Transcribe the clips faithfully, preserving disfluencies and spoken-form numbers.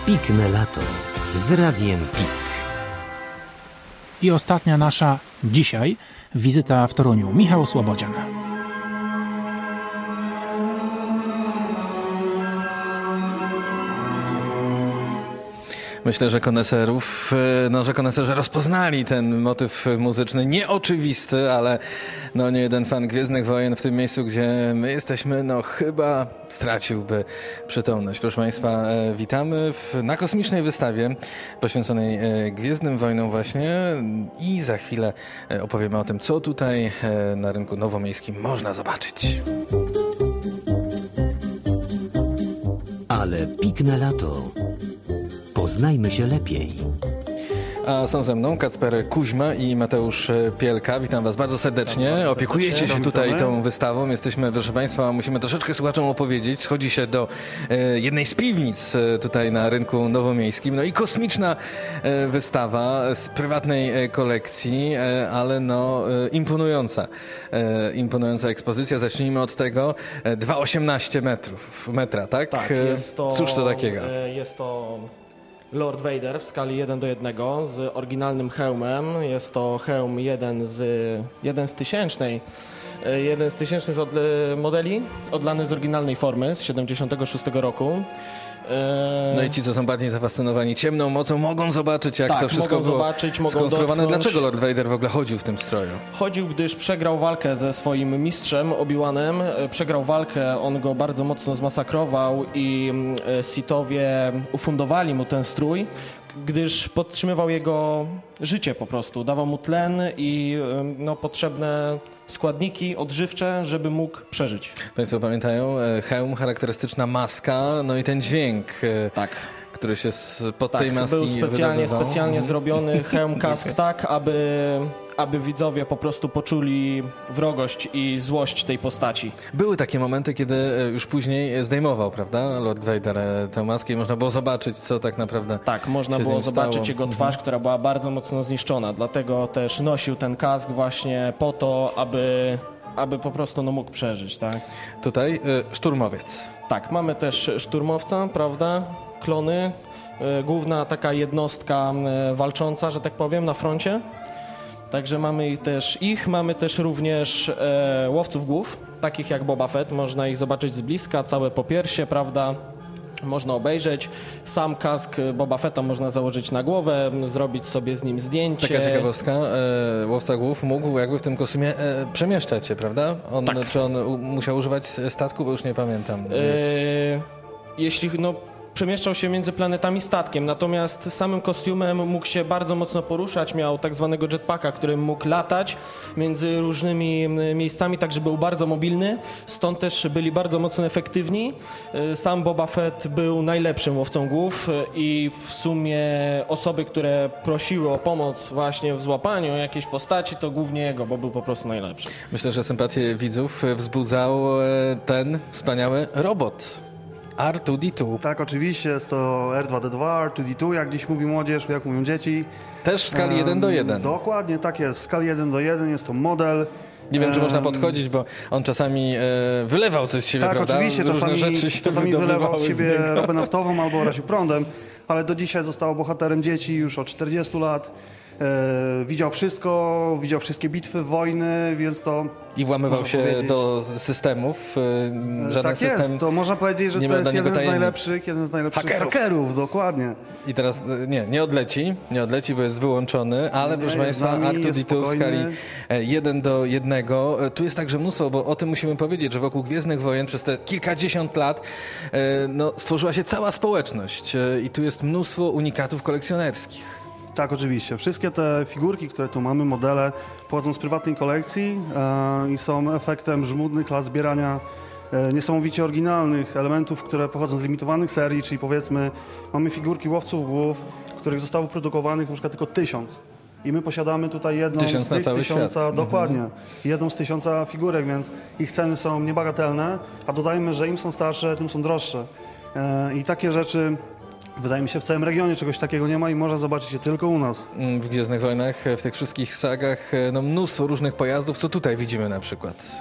Pikne lato z Radiem Pik. I ostatnia nasza dzisiaj wizyta w Toruniu. Michał Słabodzian. Myślę, że koneserów, no, że koneserzy rozpoznali ten motyw muzyczny, nieoczywisty, ale no, nie jeden fan Gwiezdnych Wojen w tym miejscu, gdzie my jesteśmy, no chyba straciłby przytomność. Proszę Państwa, witamy w, na kosmicznej wystawie poświęconej Gwiezdnym Wojnom właśnie i za chwilę opowiemy o tym, co tutaj na rynku nowomiejskim można zobaczyć. Ale pikne lato. Poznajmy się lepiej. A są ze mną Kacper Kuźma i Mateusz Pielka. Witam Was bardzo serdecznie. Bardzo Opiekujecie serdecznie. się tutaj tą wystawą. Jesteśmy, proszę Państwa, musimy troszeczkę słuchaczom opowiedzieć. Schodzi się do e, jednej z piwnic e, tutaj na rynku nowomiejskim. No i kosmiczna e, wystawa z prywatnej e, kolekcji, e, ale no e, imponująca. E, imponująca ekspozycja. Zacznijmy od tego. E, dwa przecinek osiemnaście metrów, metra, tak? Tak, jest to... Cóż to takiego? E, jest to... Lord Vader w skali jeden do jednego z oryginalnym hełmem. Jest to hełm jeden z, jeden z tysięcznej, jeden z tysięcznych od, modeli, odlany z oryginalnej formy z siedemdziesiątego szóstego roku. No i ci, co są bardziej zafascynowani ciemną mocą, mogą zobaczyć, jak tak, to wszystko mogą było zobaczyć, mogą skonstruowane. dotknąć. Dlaczego Lord Vader w ogóle chodził w tym stroju? Chodził, gdyż przegrał walkę ze swoim mistrzem Obi-Wanem. Przegrał walkę, on go bardzo mocno zmasakrował i Sithowie ufundowali mu ten strój, gdyż podtrzymywał jego życie po prostu. Dawał mu tlen i no, potrzebne składniki odżywcze, żeby mógł przeżyć. Państwo pamiętają? Hełm, charakterystyczna maska, no i ten dźwięk, tak, który się spod tak, tej maski był specjalnie, wydobywał. specjalnie zrobiony hełm, kask tak, aby, aby widzowie po prostu poczuli wrogość i złość tej postaci. Były takie momenty, kiedy już później zdejmował, prawda, Lord Vader tę maskę i można było zobaczyć, co tak naprawdę Tak, można się było z nim zobaczyć stało. jego twarz, która była bardzo mocno zniszczona, dlatego też nosił ten kask właśnie po to, aby, aby po prostu no, mógł przeżyć, tak? Tutaj y, szturmowiec. Tak, mamy też szturmowca, prawda, klony, y, główna taka jednostka y, walcząca, że tak powiem, na froncie. Także mamy ich też ich, mamy też również e, łowców głów, takich jak Boba Fett, można ich zobaczyć z bliska, całe popiersie, prawda, można obejrzeć. Sam kask Boba Fetta można założyć na głowę, zrobić sobie z nim zdjęcie. Taka ciekawostka, e, łowca głów mógł jakby w tym kostiumie e, przemieszczać się, prawda? On, tak. Czy on u, musiał używać statku, bo już nie pamiętam. E, jeśli, no... Przemieszczał się między planetami statkiem, natomiast samym kostiumem mógł się bardzo mocno poruszać, miał tak zwanego jetpacka, którym mógł latać między różnymi miejscami, także był bardzo mobilny, stąd też byli bardzo mocno efektywni. Sam Boba Fett był najlepszym łowcą głów i w sumie osoby, które prosiły o pomoc właśnie w złapaniu jakiejś postaci, to głównie jego, bo był po prostu najlepszy. Myślę, że sympatię widzów wzbudzał ten wspaniały robot. R dwa D dwa. Tak, oczywiście, jest to R dwa D dwa, R dwa D dwa, jak dziś mówi młodzież, jak mówią dzieci. Też w skali jeden do jeden. Dokładnie, tak jest, w skali jeden do jeden jest to model. Nie wiem, czy można podchodzić, bo on czasami e, wylewał coś z siebie, tak, prawda? Tak, oczywiście, Różne czasami, rzeczy się czasami wylewał z siebie z ropę naftową albo raził prądem, ale do dzisiaj został bohaterem dzieci już od czterdziestu lat. E, widział wszystko, widział wszystkie bitwy, wojny, więc to... I włamywał się powiedzieć. do systemów. E, żaden tak system jest, to można powiedzieć, że to jest jeden z najlepszych, jeden z najlepszych hakerów. hakerów, dokładnie. I teraz, nie, nie odleci, nie odleci, bo jest wyłączony, ale nie, proszę Państwa, R dwa D dwa w skali jeden do jednego. Tu jest także mnóstwo, bo o tym musimy powiedzieć, że wokół Gwiezdnych Wojen przez te kilkadziesiąt lat no, stworzyła się cała społeczność i tu jest mnóstwo unikatów kolekcjonerskich. Tak, oczywiście. Wszystkie te figurki, które tu mamy, modele, pochodzą z prywatnej kolekcji e, i są efektem żmudnych lat zbierania e, niesamowicie oryginalnych elementów, które pochodzą z limitowanych serii, czyli powiedzmy mamy figurki łowców głów, których zostało produkowanych na przykład tylko tysiąc. I my posiadamy tutaj jedną Tysiąc z tych na cały tysiąca, świat. dokładnie, mhm. jedną z tysiąca figurek, więc ich ceny są niebagatelne, a dodajmy, że im są starsze, tym są droższe. E, I takie rzeczy... Wydaje mi się, w całym regionie czegoś takiego nie ma i można zobaczyć je tylko u nas. W Gwiezdnych Wojnach, w tych wszystkich sagach, no mnóstwo różnych pojazdów. Co tutaj widzimy na przykład?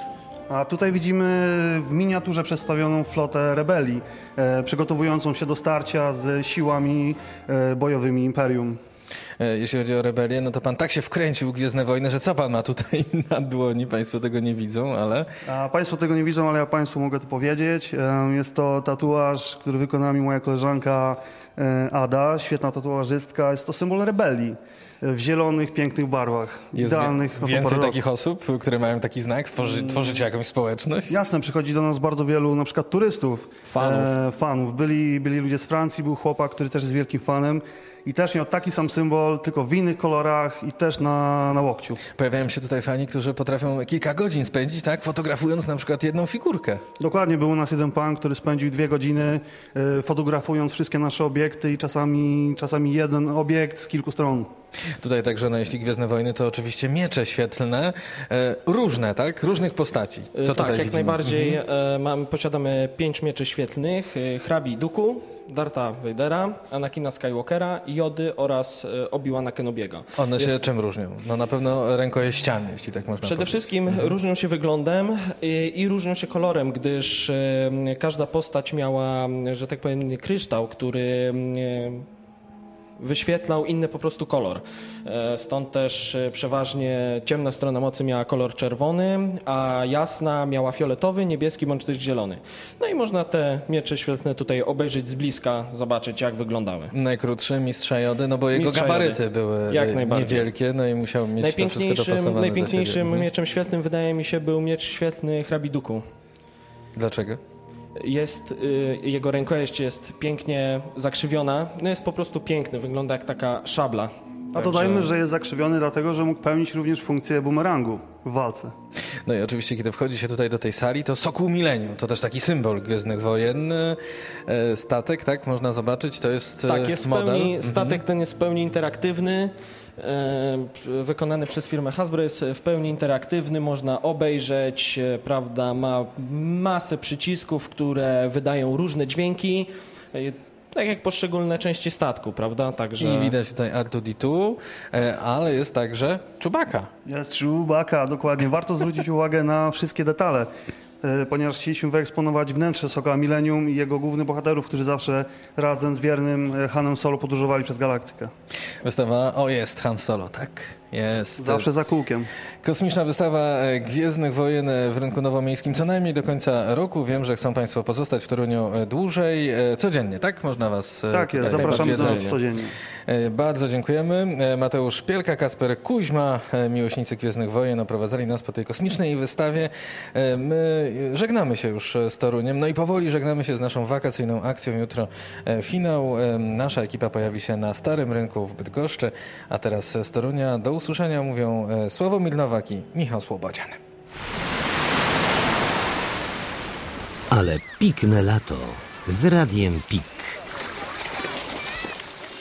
A tutaj widzimy w miniaturze przedstawioną flotę rebelii, e, przygotowującą się do starcia z siłami e, bojowymi Imperium. Jeśli chodzi o rebelię, no to pan tak się wkręcił w Gwiezdne Wojny, że co pan ma tutaj na dłoni? Państwo tego nie widzą, ale... A państwo tego nie widzą, ale ja państwu mogę to powiedzieć. E, jest to tatuaż, który wykonała mi moja koleżanka e, Ada, świetna tatuażystka. Jest to symbol rebelii w zielonych, pięknych barwach. Jest idealnych na to więcej porę takich osób, które mają taki znak? Stworzy, tworzycie jakąś społeczność? Jasne, przychodzi do nas bardzo wielu na przykład turystów, Fanów. E, fanów. Byli, byli ludzie z Francji, był chłopak, który też jest wielkim fanem i też miał taki sam symbol, tylko w innych kolorach i też na, na łokciu. Pojawiają się tutaj fani, którzy potrafią kilka godzin spędzić, tak? Fotografując na przykład jedną figurkę. Dokładnie, był u nas jeden pan, który spędził dwie godziny e, fotografując wszystkie nasze obiekty i czasami, czasami jeden obiekt z kilku stron. Tutaj także, no jeśli Gwiezdne Wojny, to oczywiście miecze świetlne, e, różne, tak? Różnych postaci. Co tak, tutaj jak widzimy? najbardziej. E, mam, posiadamy pięć mieczy świetlnych, e, hrabi Dooku, Dartha Vadera, Anakina Skywalkera, Jody oraz e, Obi-Wana Kenobiego. One się Jest- czym różnią? No na pewno rękojeściami, jeśli tak można Przede powiedzieć. wszystkim różnią się wyglądem i, i różnią się kolorem, gdyż e, każda postać miała, że tak powiem, kryształ, który e, wyświetlał inny po prostu kolor. E, Stąd też e, przeważnie ciemna strona mocy miała kolor czerwony, a jasna miała fioletowy, niebieski bądź też zielony. No i można te miecze świetlne tutaj obejrzeć z bliska, zobaczyć jak wyglądały. Najkrótszy mistrza Jody, no bo jego Mistrza gabaryty Jody. były Jak e, najbardziej. niewielkie, no i musiał mieć to wszystko Najpiękniejszym, dopasowane najpiękniejszym do siebie. Mhm. mieczem świetlnym wydaje mi się był miecz świetlny hrabi Dooku. Dlaczego? Jest, y, jego rękojeść jest pięknie zakrzywiona, no jest po prostu piękny, wygląda jak taka szabla. A dodajmy, że jest zakrzywiony dlatego, że mógł pełnić również funkcję bumerangu w walce. No i oczywiście, kiedy wchodzi się tutaj do tej sali, to Sokół Milenium, to też taki symbol Gwiezdnych Wojen. E, Statek, tak, można zobaczyć, to jest e, Tak, jest w model. pełni, Mhm. statek ten jest w pełni interaktywny, e, wykonany przez firmę Hasbro, jest w pełni interaktywny, można obejrzeć, e, prawda, ma masę przycisków, które wydają różne dźwięki, e, tak jak poszczególne części statku, prawda, także... I widać tutaj R dwa D dwa, e, ale jest także Chewbacca. Jest Chewbacca, dokładnie. Warto zwrócić uwagę na wszystkie detale, e, ponieważ chcieliśmy wyeksponować wnętrze Sokoła Millennium i jego głównych bohaterów, którzy zawsze razem z wiernym e, Hanem Solo podróżowali przez galaktykę. Wystawa, o jest Han Solo, tak? Jest. Zawsze za kółkiem. Kosmiczna wystawa e, Gwiezdnych Wojen e, w Rynku Nowomiejskim co najmniej do końca roku. Wiem, że chcą Państwo pozostać w Toruniu e, dłużej, e, codziennie, tak? Można Was e, Tak jest, tutaj zapraszamy do odwiedzać. nas codziennie. E, Bardzo dziękujemy. E, Mateusz Pielka, Kacper Kuźma, e, miłośnicy Gwiezdnych Wojen oprowadzali nas po tej kosmicznej wystawie. E, My żegnamy się już z Toruniem, no i powoli żegnamy się z naszą wakacyjną akcją. Jutro e, finał. E, Nasza ekipa pojawi się na Starym Rynku w Bydgoszczy, a teraz z Torunia do usłyszenia mówią e, Sławomir Nowak i Michał Słobodzian. Ale pikne lato z Radiem Pik.